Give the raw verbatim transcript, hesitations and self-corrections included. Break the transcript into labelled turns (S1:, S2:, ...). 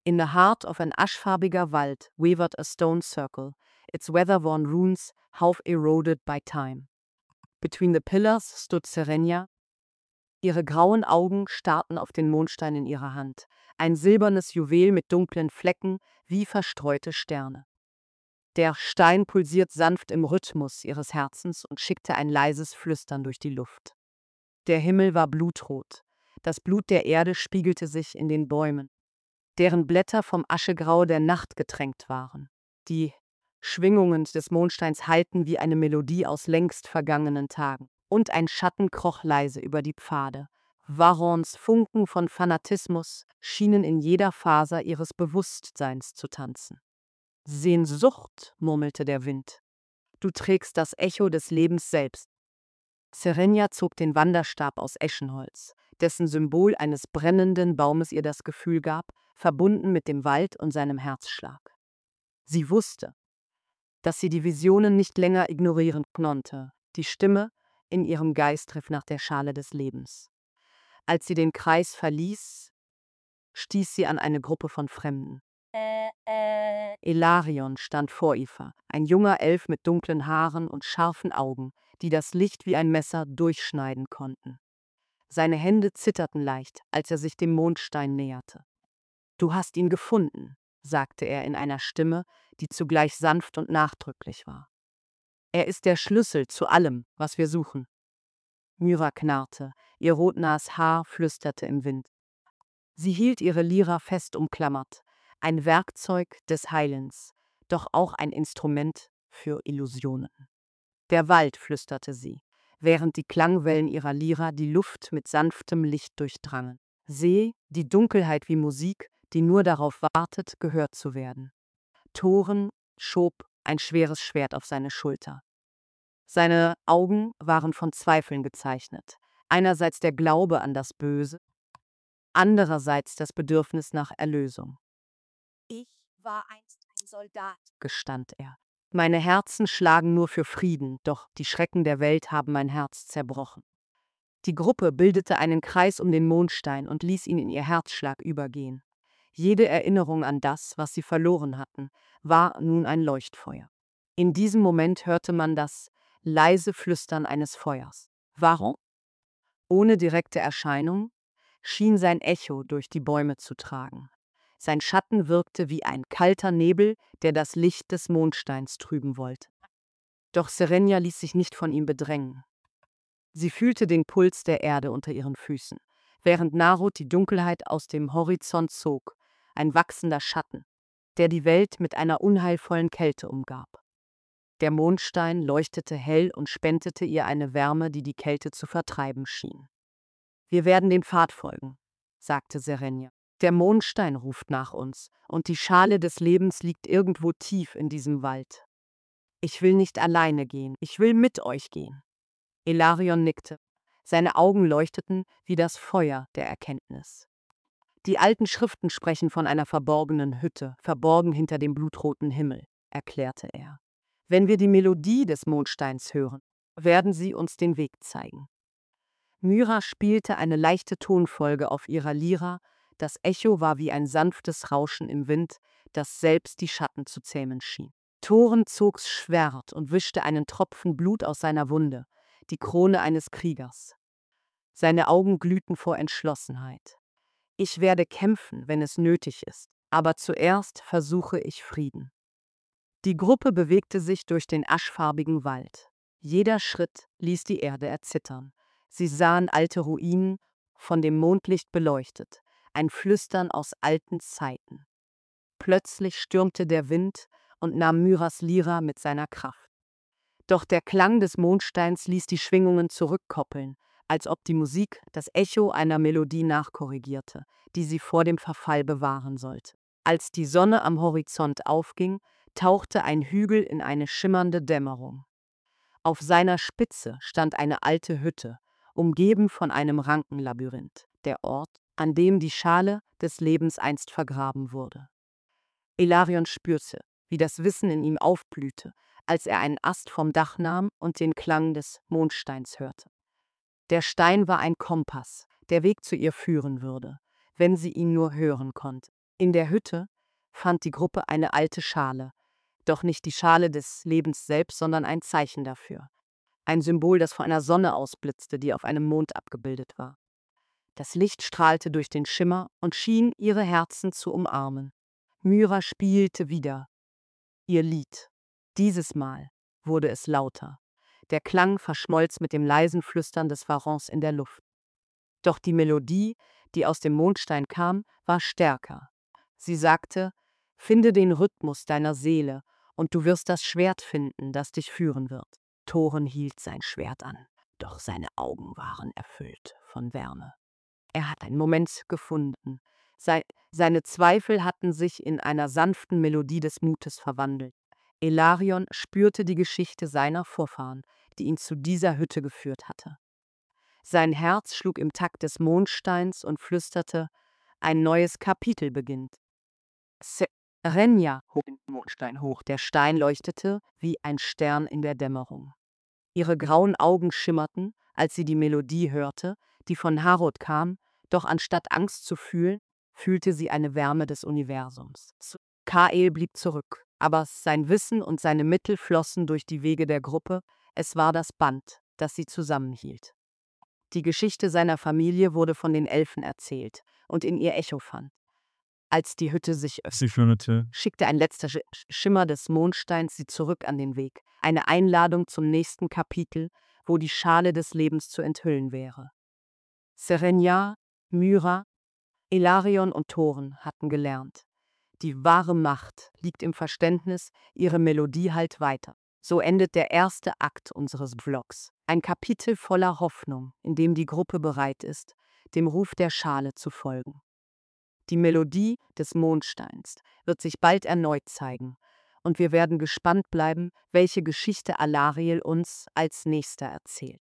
S1: In the heart of an aschfarbiger Wald wavered a stone circle, its weather-worn runes half eroded by time. Between the pillars stood Serenia. Ihre grauen Augen starrten auf den Mondstein in ihrer Hand, ein silbernes Juwel mit dunklen Flecken wie verstreute Sterne. Der Stein pulsiert sanft im Rhythmus ihres Herzens und schickte ein leises Flüstern durch die Luft. Der Himmel war blutrot. Das Blut der Erde spiegelte sich in den Bäumen, deren Blätter vom Aschegrau der Nacht getränkt waren. Die Schwingungen des Mondsteins hallten wie eine Melodie aus längst vergangenen Tagen, und ein Schatten kroch leise über die Pfade. Varrons Funken von Fanatismus schienen in jeder Faser ihres Bewusstseins zu tanzen. Sehnsucht, murmelte der Wind. Du trägst das Echo des Lebens selbst. Serenia zog den Wanderstab aus Eschenholz, dessen Symbol eines brennenden Baumes ihr das Gefühl gab, verbunden mit dem Wald und seinem Herzschlag. Sie wusste, dass sie die Visionen nicht länger ignorieren konnte. Die Stimme in ihrem Geist rief nach der Schale des Lebens. Als sie den Kreis verließ, stieß sie an eine Gruppe von Fremden. Elarion stand vor Eva, ein junger Elf mit dunklen Haaren und scharfen Augen, die das Licht wie ein Messer durchschneiden konnten. Seine Hände zitterten leicht, als er sich dem Mondstein näherte. »Du hast ihn gefunden«, sagte er in einer Stimme, die zugleich sanft und nachdrücklich war. »Er ist der Schlüssel zu allem, was wir suchen.« Myra knarrte, ihr rotnahes Haar flüsterte im Wind. Sie hielt ihre Lyra fest umklammert, ein Werkzeug des Heilens, doch auch ein Instrument für Illusionen. »Der Wald«, flüsterte sie, während die Klangwellen ihrer Lyra die Luft mit sanftem Licht durchdrangen. »Seh die Dunkelheit wie Musik, die nur darauf wartet, gehört zu werden.« Thoren schob ein schweres Schwert auf seine Schulter. Seine Augen waren von Zweifeln gezeichnet, einerseits der Glaube an das Böse, andererseits das Bedürfnis nach Erlösung. »Ich war einst ein Soldat«, gestand er. »Meine Herzen schlagen nur für Frieden, doch die Schrecken der Welt haben mein Herz zerbrochen.« Die Gruppe bildete einen Kreis um den Mondstein und ließ ihn in ihr Herzschlag übergehen. Jede Erinnerung an das, was sie verloren hatten, war nun ein Leuchtfeuer. In diesem Moment hörte man das leise Flüstern eines Feuers. Warum? Ohne direkte Erscheinung schien sein Echo durch die Bäume zu tragen. Sein Schatten wirkte wie ein kalter Nebel, der das Licht des Mondsteins trüben wollte. Doch Serenia ließ sich nicht von ihm bedrängen. Sie fühlte den Puls der Erde unter ihren Füßen, während Narut die Dunkelheit aus dem Horizont zog, ein wachsender Schatten, der die Welt mit einer unheilvollen Kälte umgab. Der Mondstein leuchtete hell und spendete ihr eine Wärme, die die Kälte zu vertreiben schien. »Wir werden den Pfad folgen«, sagte Serenia. »Der Mondstein ruft nach uns, und die Schale des Lebens liegt irgendwo tief in diesem Wald. Ich will nicht alleine gehen, ich will mit euch gehen.« Elarion nickte. Seine Augen leuchteten wie das Feuer der Erkenntnis. »Die alten Schriften sprechen von einer verborgenen Hütte, verborgen hinter dem blutroten Himmel«, erklärte er. »Wenn wir die Melodie des Mondsteins hören, werden sie uns den Weg zeigen.« Myra spielte eine leichte Tonfolge auf ihrer Lyra, das Echo war wie ein sanftes Rauschen im Wind, das selbst die Schatten zu zähmen schien. Thoren zog's Schwert und wischte einen Tropfen Blut aus seiner Wunde, die Krone eines Kriegers. Seine Augen glühten vor Entschlossenheit. »Ich werde kämpfen, wenn es nötig ist, aber zuerst versuche ich Frieden.« Die Gruppe bewegte sich durch den aschfarbigen Wald. Jeder Schritt ließ die Erde erzittern. Sie sahen alte Ruinen, von dem Mondlicht beleuchtet, ein Flüstern aus alten Zeiten. Plötzlich stürmte der Wind und nahm Myras Lyra mit seiner Kraft. Doch der Klang des Mondsteins ließ die Schwingungen zurückkoppeln, als ob die Musik das Echo einer Melodie nachkorrigierte, die sie vor dem Verfall bewahren sollte. Als die Sonne am Horizont aufging, tauchte ein Hügel in eine schimmernde Dämmerung. Auf seiner Spitze stand eine alte Hütte, umgeben von einem Rankenlabyrinth, der Ort, an dem die Schale des Lebens einst vergraben wurde. Elarion spürte, wie das Wissen in ihm aufblühte, als er einen Ast vom Dach nahm und den Klang des Mondsteins hörte. Der Stein war ein Kompass, der Weg zu ihr führen würde, wenn sie ihn nur hören konnte. In der Hütte fand die Gruppe eine alte Schale, doch nicht die Schale des Lebens selbst, sondern ein Zeichen dafür. Ein Symbol, das von einer Sonne ausblitzte, die auf einem Mond abgebildet war. Das Licht strahlte durch den Schimmer und schien ihre Herzen zu umarmen. Myra spielte wieder ihr Lied. Dieses Mal wurde es lauter. Der Klang verschmolz mit dem leisen Flüstern des Pharaons in der Luft. Doch die Melodie, die aus dem Mondstein kam, war stärker. Sie sagte: Finde den Rhythmus deiner Seele, und du wirst das Schwert finden, das dich führen wird. Thorin hielt sein Schwert an, doch seine Augen waren erfüllt von Wärme. Er hat einen Moment gefunden. Sei, seine Zweifel hatten sich in einer sanften Melodie des Mutes verwandelt. Elarion spürte die Geschichte seiner Vorfahren, die ihn zu dieser Hütte geführt hatte. Sein Herz schlug im Takt des Mondsteins und flüsterte: Ein neues Kapitel beginnt. Serenja hob den Mondstein hoch. Der Stein leuchtete wie ein Stern in der Dämmerung. Ihre grauen Augen schimmerten, als sie die Melodie hörte, die von Harrod kam, doch anstatt Angst zu fühlen, fühlte sie eine Wärme des Universums. Kael blieb zurück, aber sein Wissen und seine Mittel flossen durch die Wege der Gruppe. Es war das Band, das sie zusammenhielt. Die Geschichte seiner Familie wurde von den Elfen erzählt und in ihr Echo fand. Als die Hütte sich öffnete, schickte ein letzter Schimmer des Mondsteins sie zurück an den Weg. Eine Einladung zum nächsten Kapitel, wo die Schale des Lebens zu enthüllen wäre. Serenja, Myra, Elarion und Thorin hatten gelernt: Die wahre Macht liegt im Verständnis, ihre Melodie hallt weiter. So endet der erste Akt unseres Vlogs. Ein Kapitel voller Hoffnung, in dem die Gruppe bereit ist, dem Ruf der Schale zu folgen. Die Melodie des Mondsteins wird sich bald erneut zeigen, und wir werden gespannt bleiben, welche Geschichte Alariel uns als nächster erzählt.